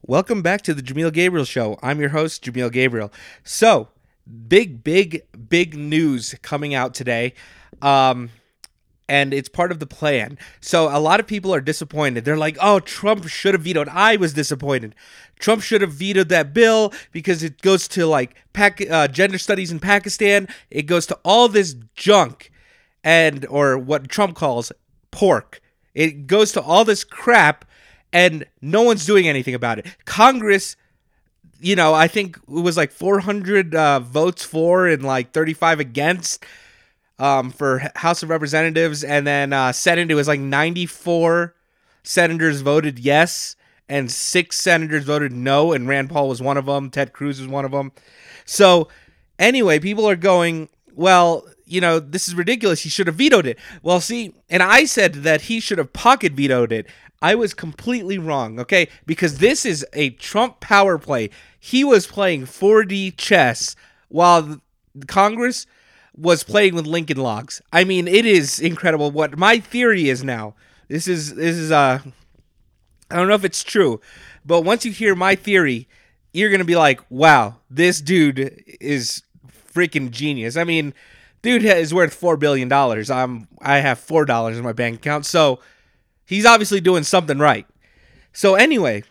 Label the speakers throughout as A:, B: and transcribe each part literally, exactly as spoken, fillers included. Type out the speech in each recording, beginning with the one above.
A: Welcome back to the Jameel Gabriel Show. I'm your host, Jameel Gabriel. So, big, big, big news coming out today. Um, and it's part of the plan. So, a lot of people are disappointed. They're like, oh, Trump should have vetoed. I was disappointed. Trump should have vetoed that bill because it goes to, like, Pac- uh, gender studies in Pakistan. It goes to all this junk and, or what Trump calls pork. It goes to all this crap. And no one's doing anything about it. Congress, you know, I think it was like four hundred uh, votes for and like thirty-five against um, for House of Representatives. And then uh, Senate, it was like ninety-four senators voted yes. And six senators voted no. And Rand Paul was one of them. Ted Cruz was one of them. So anyway, people are going, well, you know, this is ridiculous. He should have vetoed it. Well, see, and I said that he should have pocket vetoed it. I was completely wrong, okay? Because this is a Trump power play. He was playing four D chess while Congress was playing with Lincoln Logs. I mean, it is incredible what my theory is now. This is, this is, uh, I don't know if it's true, but once you hear my theory, you're going to be like, wow, this dude is freaking genius. I mean, dude is worth four billion dollars. I'm, I have four dollars in my bank account, so he's obviously doing something right. So anyway,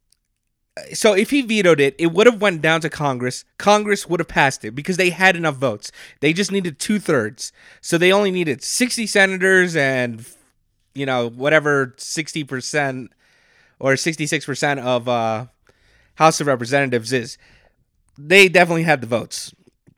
A: so if he vetoed it, it would have went down to Congress. Congress would have passed it because they had enough votes. They just needed two-thirds. So they only needed sixty senators and, you know, whatever sixty percent or sixty-six percent of uh, House of Representatives is. They definitely had the votes.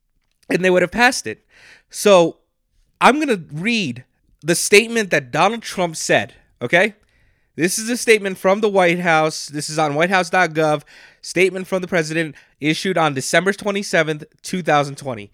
A: And they would have passed it. So I'm going to read the statement that Donald Trump said. Okay, this is a statement from the White House. This is on white house dot gov. Statement from the president issued on December twenty-seventh, twenty twenty.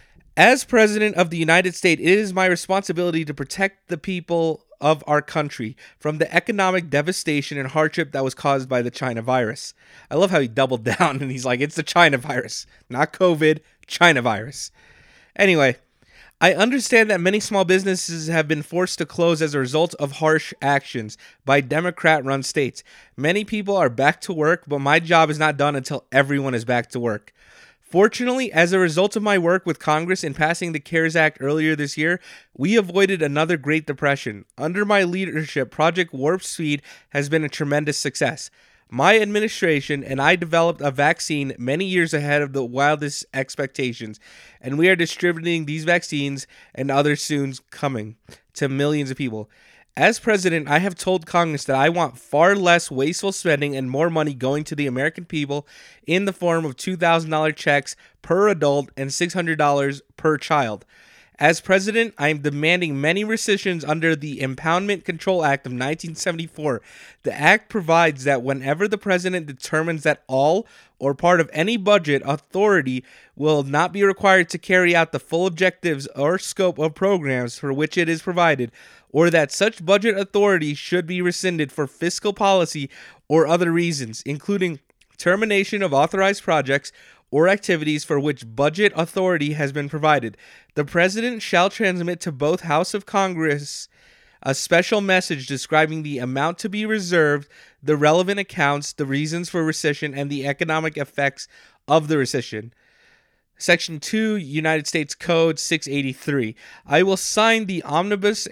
A: As president of the United States, it is my responsibility to protect the people of our country from the economic devastation and hardship that was caused by the China virus. I love how he doubled down and he's like, it's the China virus, not COVID, China virus. Anyway, I understand that many small businesses have been forced to close as a result of harsh actions by Democrat-run states. Many people are back to work, but my job is not done until everyone is back to work. Fortunately, as a result of my work with Congress in passing the CARES Act earlier this year, we avoided another Great Depression. Under my leadership, Project Warp Speed has been a tremendous success. My administration and I developed a vaccine many years ahead of the wildest expectations, and we are distributing these vaccines and others soon coming to millions of people. As president, I have told Congress that I want far less wasteful spending and more money going to the American people in the form of two thousand dollars checks per adult and six hundred dollars per child. As president, I am demanding many rescissions under the Impoundment Control Act of nineteen seventy-four. The act provides that whenever the president determines that all or part of any budget authority will not be required to carry out the full objectives or scope of programs for which it is provided, or that such budget authority should be rescinded for fiscal policy or other reasons, including termination of authorized projects or activities for which budget authority has been provided. The President shall transmit to both House of Congress a special message describing the amount to be reserved, the relevant accounts, the reasons for rescission, and the economic effects of the rescission. Section two, United States Code six eighty-three. I will sign the omnibus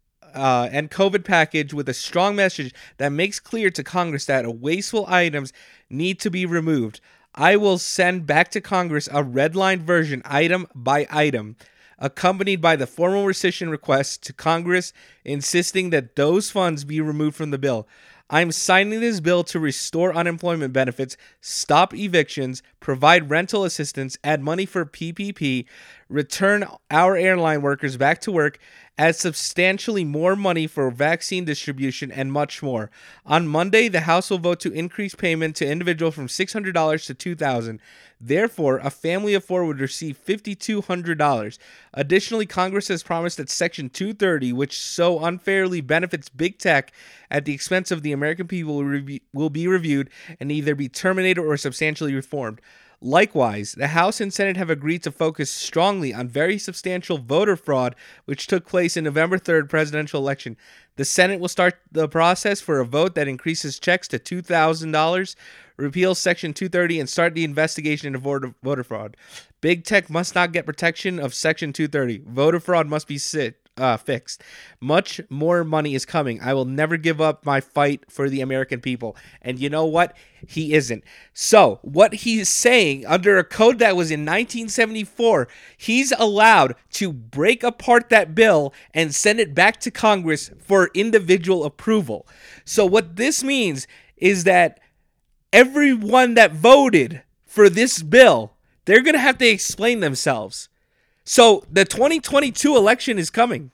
A: uh, and COVID package with a strong message that makes clear to Congress that wasteful items need to be removed. I will send back to Congress a redlined version, item by item, accompanied by the formal rescission request to Congress, insisting that those funds be removed from the bill. I'm signing this bill to restore unemployment benefits, stop evictions, provide rental assistance, add money for P P P, return our airline workers back to work, add substantially more money for vaccine distribution, and much more. On Monday, the House will vote to increase payment to individuals from six hundred dollars to two thousand dollars. Therefore, a family of four would receive five thousand two hundred dollars. Additionally, Congress has promised that Section two thirty, which so unfairly benefits big tech at the expense of the American people, will, re- will be reviewed and either be terminated or substantially reformed. Likewise, the House and Senate have agreed to focus strongly on very substantial voter fraud, which took place in November third presidential election. The Senate will start the process for a vote that increases checks to two thousand dollars, repeals Section two thirty, and start the investigation into voter, voter fraud. Big tech must not get protection of Section two thirty. Voter fraud must be sit. Uh, fixed. Much more money is coming. I will never give up my fight for the American people. And you know what? He isn't. So, what he's saying, under a code that was in nineteen seventy-four, he's allowed to break apart that bill and send it back to Congress for individual approval. So, what this means is that everyone that voted for this bill, they're going to have to explain themselves. So the twenty twenty-two election is coming.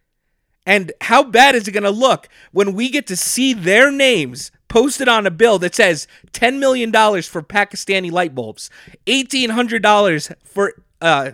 A: And how bad is it going to look when we get to see their names posted on a bill that says ten million dollars for Pakistani light bulbs, eighteen hundred dollars for uh,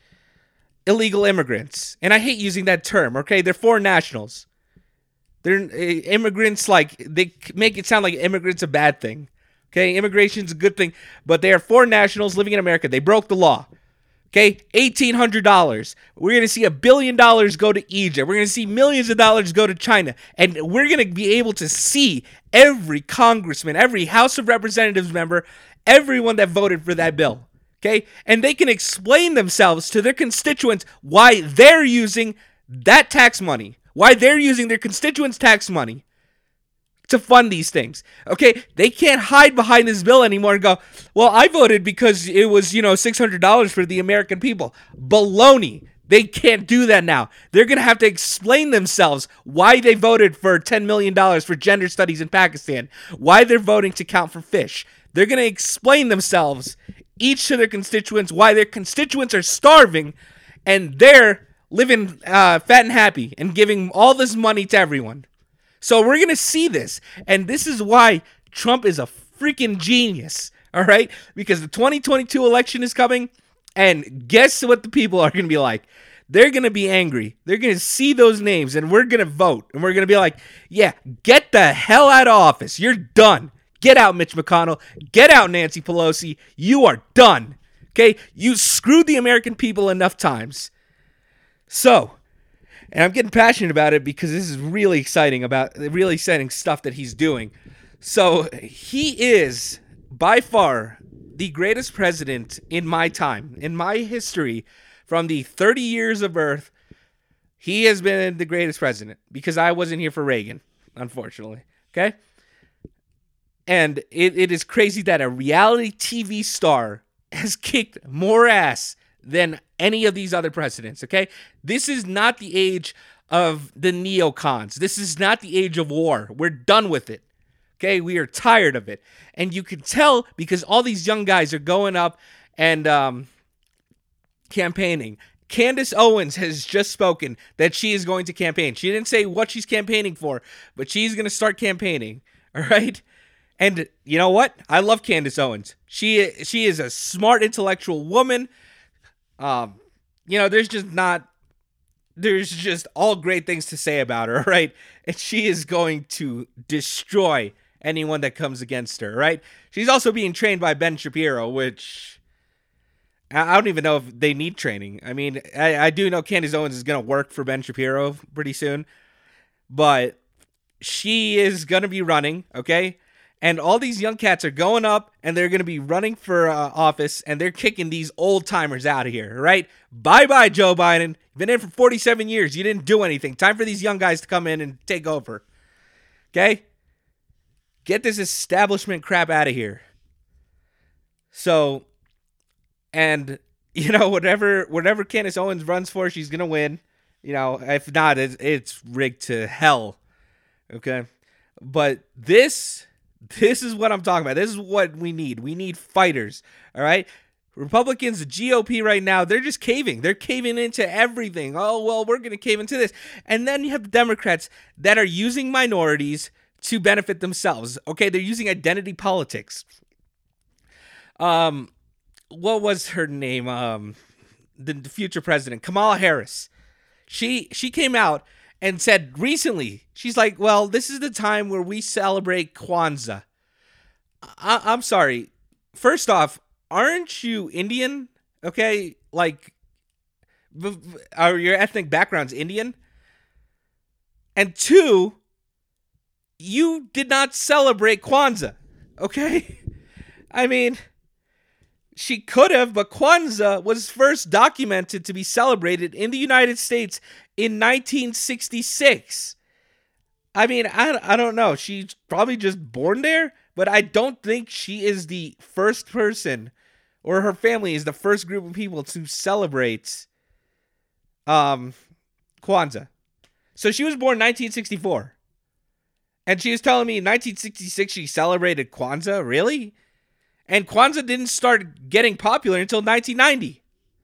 A: illegal immigrants. And I hate using that term, okay? They're foreign nationals. They're uh, immigrants, like, they make it sound like immigrants a bad thing. Okay, immigration's a good thing, but they are foreign nationals living in America. They broke the law. Okay, eighteen hundred dollars. We're going to see a billion dollars go to Egypt. We're going to see millions of dollars go to China. And we're going to be able to see every congressman, every House of Representatives member, everyone that voted for that bill. Okay, and they can explain themselves to their constituents why they're using that tax money, why they're using their constituents' tax money to fund these things. Okay, they can't hide behind this bill anymore and go, well, I voted because it was, you know, six hundred dollars for the American people. Baloney. They can't do that now. They're going to have to explain themselves why they voted for ten million dollars for gender studies in Pakistan, why they're voting to count for fish. They're going to explain themselves, each to their constituents, why their constituents are starving, and they're living uh, fat and happy and giving all this money to everyone. So we're going to see this, and this is why Trump is a freaking genius, all right? Because the twenty twenty-two election is coming, and guess what the people are going to be like? They're going to be angry. They're going to see those names, and we're going to vote, and we're going to be like, yeah, get the hell out of office. You're done. Get out, Mitch McConnell. Get out, Nancy Pelosi. You are done, okay? You screwed the American people enough times. So... and I'm getting passionate about it because this is really exciting about really exciting stuff that he's doing. So he is by far the greatest president in my time, in my history, from the thirty years of Earth. He has been the greatest president because I wasn't here for Reagan, unfortunately. Okay. And it, it is crazy that a reality T V star has kicked more ass than any of these other presidents, okay? This is not the age of the neocons. This is not the age of war. We're done with it, okay? We are tired of it. And you can tell because all these young guys are going up and um, campaigning. Candace Owens has just spoken that she is going to campaign. She didn't say what she's campaigning for, but she's going to start campaigning, all right? And you know what? I love Candace Owens. She she is a smart, intellectual woman. Um, you know, there's just not, there's just all great things to say about her, right? And she is going to destroy anyone that comes against her, right? She's also being trained by Ben Shapiro, which I don't even know if they need training. I mean, I, I do know Candace Owens is going to work for Ben Shapiro pretty soon, but she is going to be running, okay? And all these young cats are going up, and they're going to be running for uh, office, and they're kicking these old-timers out of here, right? Bye-bye, Joe Biden. You've been in for forty-seven years. You didn't do anything. Time for these young guys to come in and take over, okay? Get this establishment crap out of here. So, and, you know, whatever, whatever Candace Owens runs for, she's going to win. You know, if not, it's, it's rigged to hell, okay? But this... This is what I'm talking about. This is what we need. We need fighters, all right? Republicans, the G O P right now, they're just caving. They're caving into everything. Oh, well, we're going to cave into this. And then you have the Democrats that are using minorities to benefit themselves, okay? They're using identity politics. Um, what was her name? Um, the, the future president, Kamala Harris. She she came out and said recently, she's like, well, this is the time where we celebrate Kwanzaa. I- I'm sorry. First off, aren't you Indian? Okay, like, are your ethnic background's Indian? And two, you did not celebrate Kwanzaa, okay? I mean, she could have, but Kwanzaa was first documented to be celebrated in the United States in nineteen sixty-six. I mean, I, I don't know. She's probably just born there, but I don't think she is the first person, or her family is the first group of people to celebrate um, Kwanzaa. So she was born in nineteen sixty-four. And she was telling me in nineteen sixty-six she celebrated Kwanzaa? Really? And Kwanzaa didn't start getting popular until nineteen ninety.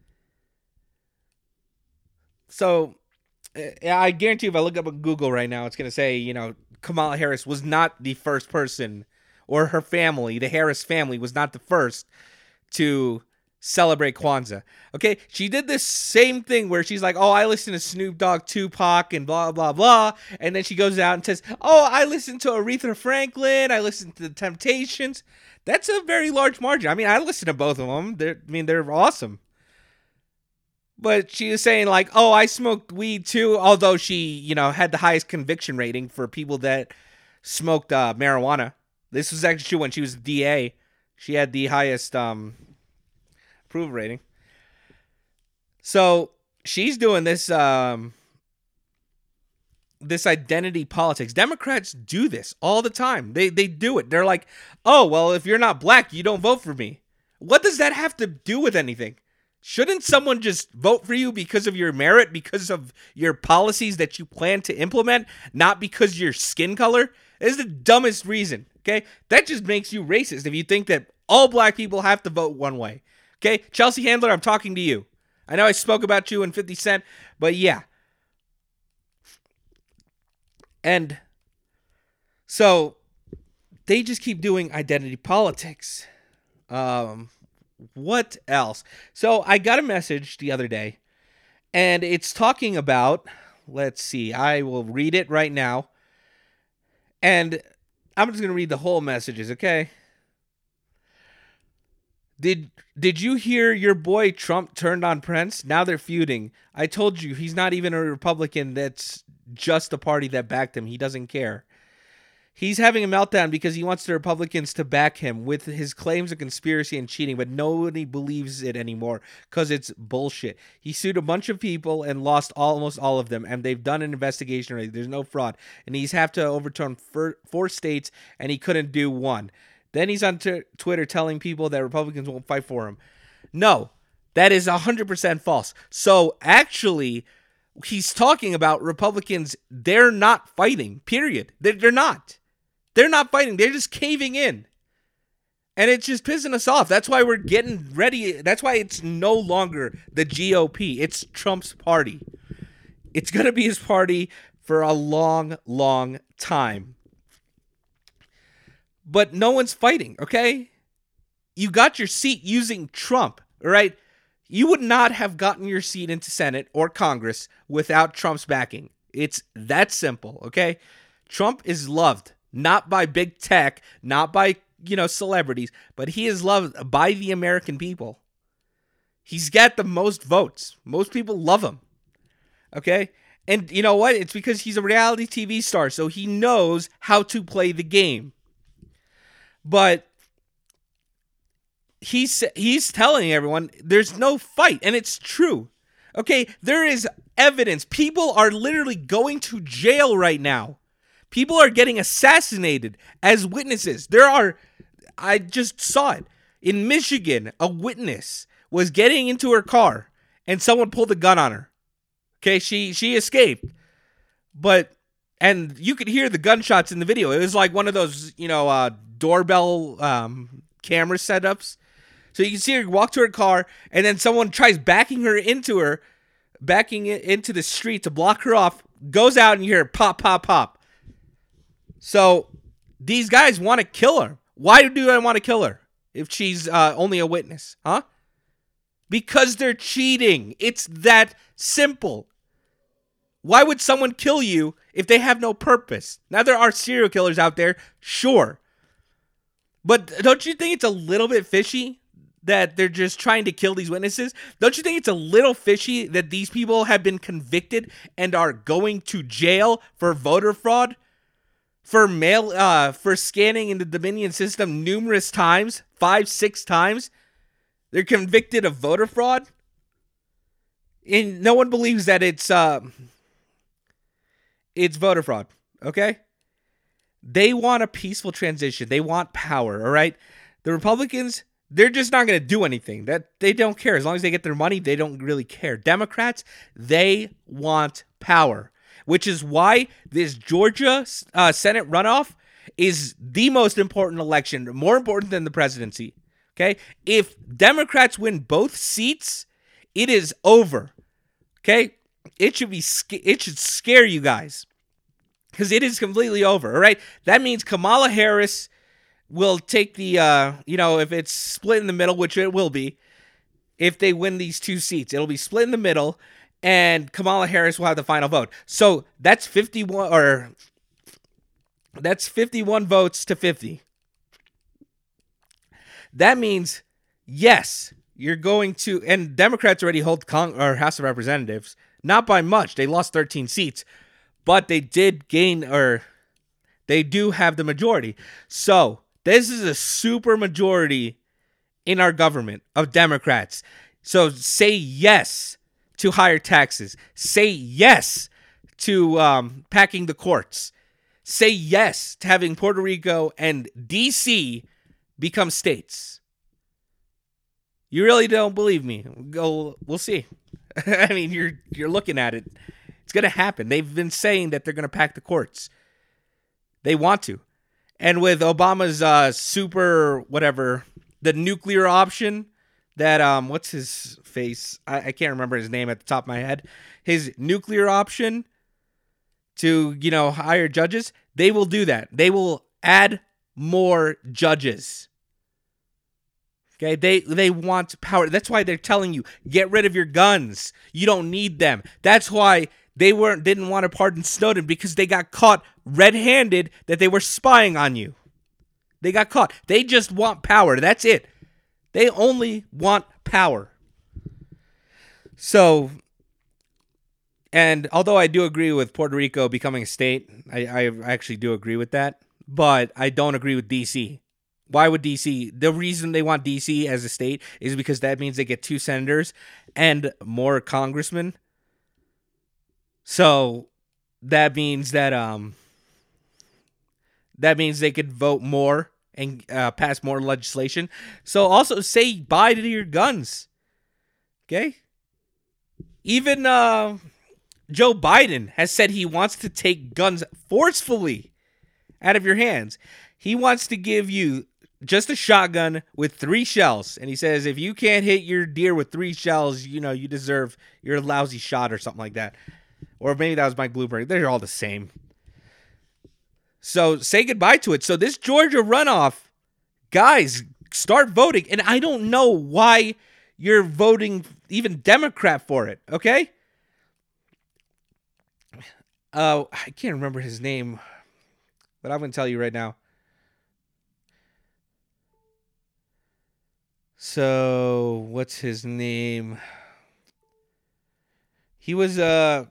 A: So, I guarantee you if I look up on Google right now, it's going to say, you know, Kamala Harris was not the first person, or her family, the Harris family, was not the first to celebrate Kwanzaa. Okay, she did this same thing where she's like, oh, I listen to Snoop Dogg, Tupac, and blah, blah, blah. And then she goes out and says, oh, I listen to Aretha Franklin. I listen to the Temptations. That's a very large margin. I mean, I listen to both of them. They're, I mean, they're awesome. But she was saying like, oh, I smoked weed too. Although she, you know, had the highest conviction rating for people that smoked uh, marijuana. This was actually true when she was D A. She had the highest um, approval rating. So she's doing this um, this identity politics. Democrats do this all the time. They they do it. They're like, oh, well, if you're not black, you don't vote for me. What does that have to do with anything? Shouldn't someone just vote for you because of your merit, because of your policies that you plan to implement, not because of your skin color? That is the dumbest reason, okay? That just makes you racist if you think that all black people have to vote one way, okay? Chelsea Handler, I'm talking to you. I know I spoke about you and fifty Cent, but yeah. And so they just keep doing identity politics. Um... What else? So I got a message the other day, and it's talking about, let's see, I will read it right now, and I'm just going to read the whole messages, okay? Did did you hear your boy Trump turned on Pence? Now they're feuding. I told you, he's not even a Republican. That's just the party that backed him. He doesn't care. He's having a meltdown because he wants the Republicans to back him with his claims of conspiracy and cheating, but nobody believes it anymore because it's bullshit. He sued a bunch of people and lost almost all of them, and they've done an investigation already. There's no fraud. And he's have to overturn four, four states, and he couldn't do one. Then he's on t- Twitter telling people that Republicans won't fight for him. No, that is one hundred percent false. So actually, he's talking about Republicans, they're not fighting, period. They're, they're not. They're not fighting. They're just caving in. And it's just pissing us off. That's why we're getting ready. That's why it's no longer the G O P. It's Trump's party. It's going to be his party for a long, long time. But no one's fighting, okay? You got your seat using Trump, all right? You would not have gotten your seat into Senate or Congress without Trump's backing. It's that simple, okay? Trump is loved. Not by big tech, not by, you know, celebrities, but he is loved by the American people. He's got the most votes. Most people love him. Okay? And you know what? It's because he's a reality T V star, so he knows how to play the game. But he's he's telling everyone there's no fight, and it's true. Okay? There is evidence. People are literally going to jail right now. People are getting assassinated as witnesses. There are, I just saw it. In Michigan, a witness was getting into her car and someone pulled a gun on her. Okay, she she escaped. But, and you could hear the gunshots in the video. It was like one of those, you know, uh, doorbell um, camera setups. So you can see her walk to her car and then someone tries backing her into her, backing it into the street to block her off, goes out and you hear pop, pop, pop. So these guys want to kill her. Why do they want to kill her if she's uh, only a witness? Huh? Because they're cheating. It's that simple. Why would someone kill you if they have no purpose? Now, there are serial killers out there, sure. But don't you think it's a little bit fishy that they're just trying to kill these witnesses? Don't you think it's a little fishy that these people have been convicted and are going to jail for voter fraud? For mail, uh, for scanning in the Dominion system numerous times, five, six times? They're convicted of voter fraud? And no one believes that it's, uh, it's voter fraud, okay? They want a peaceful transition. They want power, all right? The Republicans, they're just not going to do anything. That they don't care. As long as they get their money, they don't really care. Democrats, they want power, which is why this Georgia uh, Senate runoff is the most important election, more important than the presidency, okay? If Democrats win both seats, it is over, okay? It should be, it should scare you guys. Because it is completely over, all right? That means Kamala Harris will take the, uh, you know, if it's split in the middle, which it will be, if they win these two seats. It'll be split in the middle, and Kamala Harris will have the final vote. So that's fifty-one, or that's fifty-one votes to fifty. That means, yes, you're going to, and Democrats already hold Cong- or House of Representatives, not by much. They lost thirteen seats. But they did gain, or they do have the majority. So this is a super majority in our government of Democrats. So say yes to higher taxes. Say yes to um, packing the courts. Say yes to having Puerto Rico and D C become states. You really don't believe me? Go. We'll see. I mean, you're you're looking at it. It's going to happen. They've been saying that they're going to pack the courts. They want to. And with Obama's uh, super, whatever, the nuclear option that, um, what's his face? I, I can't remember his name at the top of my head. His nuclear option to, you know, hire judges, they will do that. They will add more judges. Okay, they they want power. That's why they're telling you, get rid of your guns. You don't need them. That's why they weren't didn't want to pardon Snowden, because they got caught red-handed that they were spying on you. They got caught. They just want power. That's it. They only want power. So, and although I do agree with Puerto Rico becoming a state, I, I actually do agree with that, but I don't agree with D C. Why would D C? The reason they want D C as a state is because that means they get two senators and more congressmen. So that means that um that means they could vote more and uh, pass more legislation. So also say bye to your guns. Okay? Even uh, Joe Biden has said he wants to take guns forcefully out of your hands. He wants to give you just a shotgun with three shells. And he says, if you can't hit your deer with three shells, you know, you deserve your lousy shot or something like that. Or maybe that was Mike Bloomberg. They're all the same. So say goodbye to it. So this Georgia runoff, guys, start voting. And I don't know why you're voting even Democrat for it, okay? Uh, I can't remember his name, but I'm going to tell you right now. So, what's his name? He was, uh,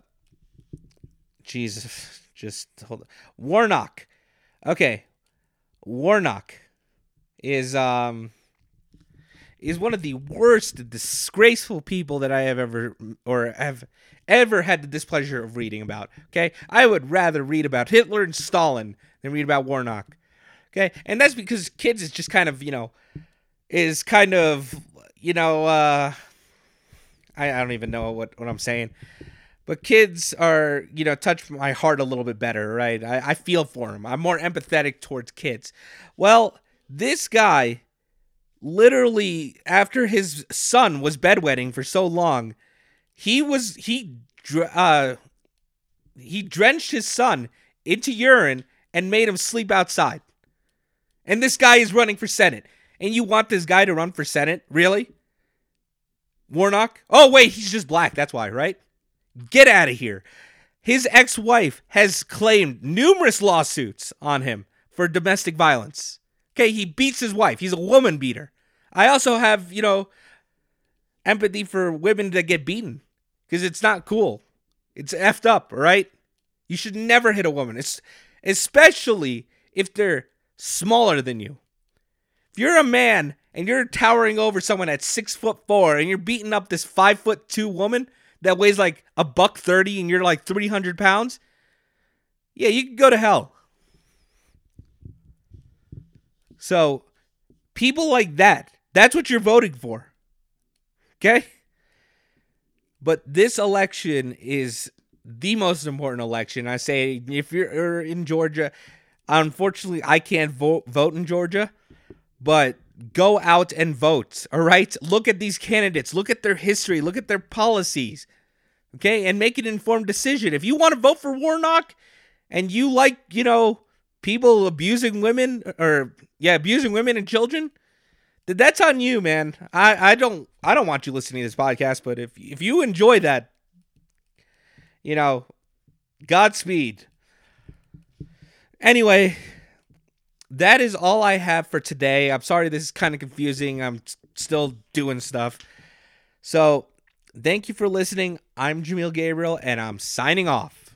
A: Jesus, just hold on. Warnock. Okay. Warnock is, um, is one of the worst, disgraceful people that I have ever, or have ever had the displeasure of reading about. Okay. I would rather read about Hitler and Stalin than read about Warnock. Okay. And that's because kids is just kind of, you know, is kind of, you know, uh, I, I don't even know what, what I'm saying. But kids are, you know, touch my heart a little bit better, right? I, I feel for them. I'm more empathetic towards kids. Well, this guy, literally, after his son was bedwetting for so long, he was, he, uh, he drenched his son into urine and made him sleep outside. And this guy is running for Senate. And you want this guy to run for Senate? Really? Warnock? Oh, wait, he's just black. That's why, right? Get out of here. His ex-wife has claimed numerous lawsuits on him for domestic violence. Okay, he beats his wife. He's a woman beater. I also have, you know, empathy for women that get beaten because it's not cool. It's effed up, all right? You should never hit a woman, it's, especially if they're smaller than you. If you're a man and you're towering over someone at six foot four and you're beating up this five foot two woman that weighs like a buck thirty and you're like three hundred pounds, yeah, you can go to hell. So, people like that, that's what you're voting for. Okay? But this election is the most important election. I say, if you're in Georgia, unfortunately, I can't vote vote in Georgia, but go out and vote, all right? Look at these candidates. Look at their history. Look at their policies, okay? And make an informed decision. If you want to vote for Warnock and you like, you know, people abusing women or, yeah, abusing women and children, then that's on you, man. I, I don't I don't want you listening to this podcast, but if if you enjoy that, you know, Godspeed. Anyway, that is all I have for today. I'm sorry this is kind of confusing. I'm still doing stuff. So, thank you for listening. I'm Jameel Gabriel, and I'm signing off.